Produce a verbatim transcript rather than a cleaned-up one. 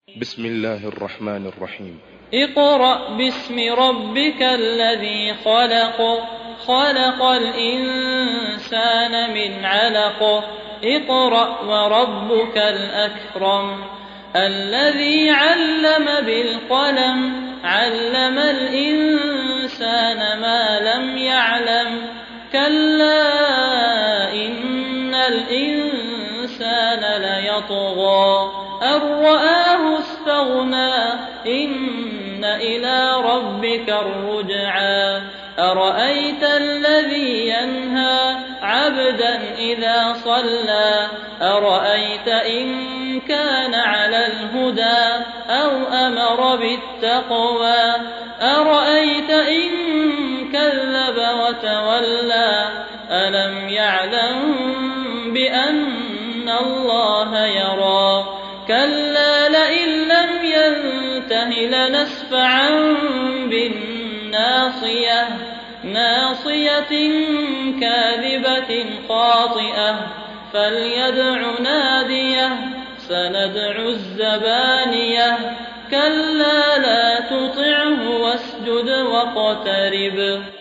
بسم الله الرحمن الرحيم. اقرأ باسم ربك الذي خلق خلق الإنسان من علق اقرأ وربك الأكرم الذي علم بالقلم علم الإنسان ما لم يعلم كلا إن الإنسان ليطغى أن رآه استغنى إن إلى ربك الرجعى أرأيت الذي ينهى عبدا إذا صلى أرأيت إن كان على الهدى أو أمر بالتقوى أرأيت إن كذب وتولى ألم يعلم بأن الله يرى كلا لئن لم ينته لنسفعا بالناصية ناصية كاذبة خاطئة فليدع ناديه سندع الزبانية كلا لا تطعه واسجد واقترب.